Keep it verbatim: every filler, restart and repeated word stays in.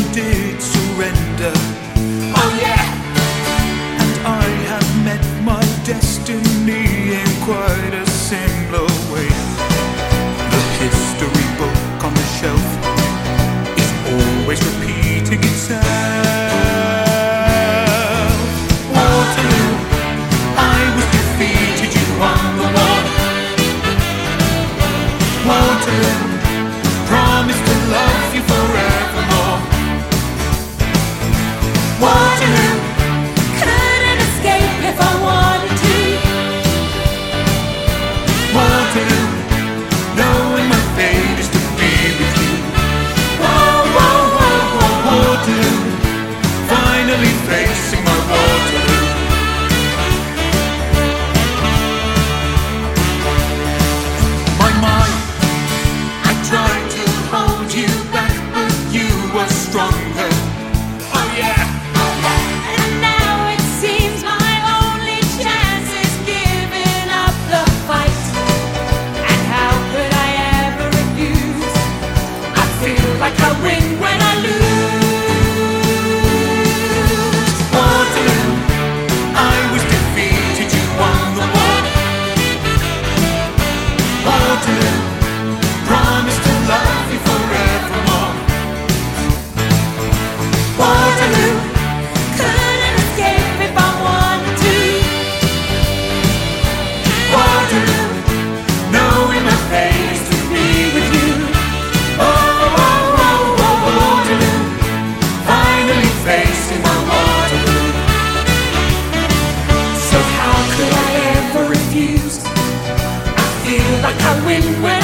did surrender. Oh yeah! And I have met my destiny in quite a similar way. The history book on the shelf is always repeating itself. Waterloo, I was defeated, you won the war. Waterloo, promise to love you forevermore. Waterloo, Couldn't escape if I wanted to. Waterloo, knowing my fate is to be with you. Whoa, whoa, whoa, whoa, whoa. Waterloo, finally facing my Waterloo. My mind, I tried to hold you back, but you were stronger. Oh yeah. And now it seems my only chance is giving up the fight. And how could I ever refuse? I feel like I win when I lose. Waterloo, I was defeated, you won the war. Waterloo, promise to love you forevermore. Waterloo, couldn't escape if I wanted to. Waterloo, knowing my fate is to be with you. Oh, oh, oh, oh, Waterloo, finally facing my Waterloo. So how could I ever refuse? I feel like I win when